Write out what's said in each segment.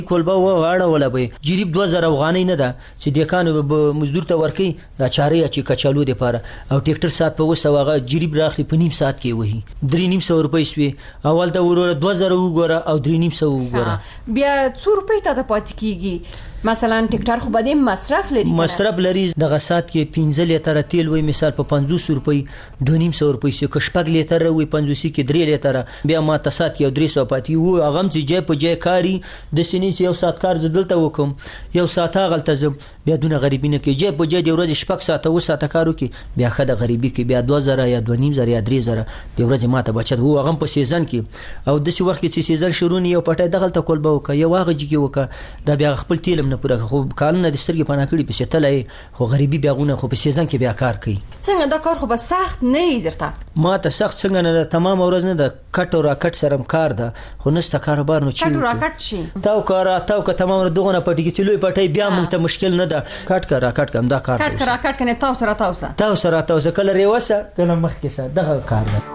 کولبه واړوله به جریب 2000 افغانۍ نه ده چې دیکانو به مزدور ته ورکوي دا چارې چې کچالو دپاره او ټیکټر ساعت په 200 هغه جریب راخلي په نیم ساعت کې وهي 350 روپۍ سوې اول ته وروره 2000 وګوره او 350 وګوره بیا 2 روپۍ ته پاتې کیږي مثلا ټیکټر خو بده مصرف لري دغه ساعت کې 15 لیتره تیل وي مثال په 500 روپۍ 250 روپۍ سي کشپګ لیتره وي 500 کې 3 لیتره بیا ما ته ساعت یو 300 پاتې وو هغه چې جای په جای کاری د سینې یو ساعت کار دلته وکم یو ساعت غلطه زم بیا دونه غریبی نه کې جای په جای د ورځې شپږ ساعته و ساعته کارو کې بیا خده غریبی کې بیا 2000 یا 2500 یا 3000 د ورځې ماته بچت وو هغه په سیزن کې او د څه وخت کې چې سیزن شروع نه یو پټه دغه ته کول به وکړه یو هغه جګي وکړه دا بیا خپل تیلم نه پوره خو کارونه د سترګې پناه کړي په شتلې خو غریبي بیاغونه خو په سیزن کې بیا کار کوي څنګه دا کار خو به سخت نه درته ما ته سخت څنګه نه تمام ورځ نه د کټ او راکټ سره کار ده خو نسته کاروبار نو چی کټ او راکټ شي تاو کار تمام دغه نه پټي کې لوی پټي بیا موږ ته مشکل نه ده کټ کا راکټ کم دا کار کټ راکټ کنه تاو سره کله ریوسه کله مخکې سره دغه کار ده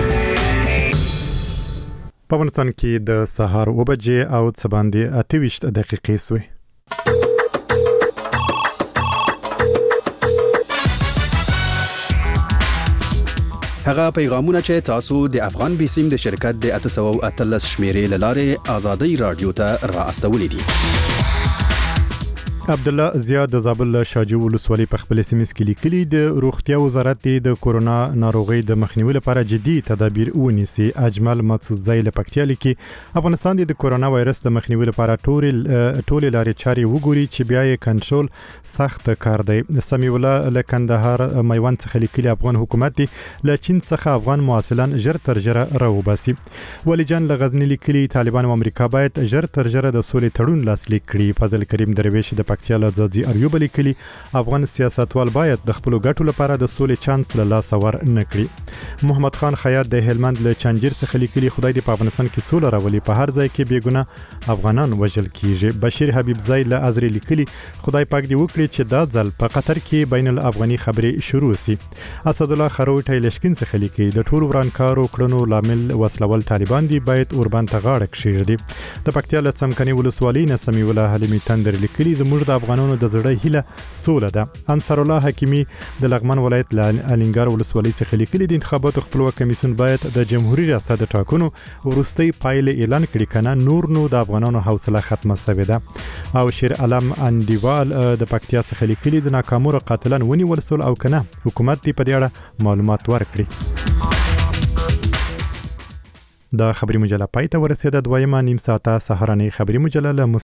په افغانستان کې د سهار 9 بجې او څه باندې 28 دقیقې سوې هغه پیغامونه چې تاسو د افغان بیسیم د شرکت د 813 شمیرې لاره آزادۍ رادیو ته را استولې دي عبد الله زیاد د زابل شاجو ولسوالۍ په خپل SMS کې لیکلي د روغتیا وزارت د کورونا ناروغي د مخنیوي لپاره جدي تدابیر ونیسي اجمل مقصودزی له پکتیا لیکي افغانستان د کورونا وایرس د مخنیوي لپاره ټول لارې چارې وګوري چې بیا یې کنټرول سخت کار دی سمیع الله له کندهار میوند څخه لیکلي افغان حکومت له چین څخه افغان مواصلان ژر تر ژره راوباسي ولی جان له غزنی لیکلي طالبان او امریکا باید ژر تر ژره د سولې تړون لاسلیک کړي فضل کریم درویش د پکتیا له ځاځي اریوب لیکلي افغان سیاستوال باید د خپل ګټو لپاره د سولې چانس له لاس ور نه کړي محمد خان خیاط د هلمند له چنجیر څخه لیکلي خدای دې په افغانستان کې سوله راولي په هر ځای کې بیګونه افغانان وژل کیږي بشیر حبیب زای له ازری لیکلي خدای پاک دې وکړي چې دا ځل په قطر کې بین الافغاني خبرې شروع سي اسد الله خروټی لشکین څخه لیکي د ټول ورانکارو کړنو لامل وسلوال طالبان دي باید اوربان ته غاړه کښیږدي د پکتیا له څمکني ولسوالۍ نه سمیع الله حلیمي تندر لیکلي زموږ د افغانانو د زړه هیله سوله ده انصر الله حکیمی د لغمان ولایت له الینګار ولسوالۍ څخه لیکلي د انتخاباتو خپلواک کمیسیون باید د جمهوریت ریاست د ټاکنو وروستۍ پایلې اعلان کړي کنه نور نو د افغانانو حوصله ختمه شوې ده او شیر علم انډیوال د پکتیا څخه لیکلي د ناکامو قاتلان ونیول سول او کنه حکومت دې په دې اړه معلومات ورکړي دا خبري مجله پای ته ورسېده دویمه نیم ساعته سهارنۍ خبري مجله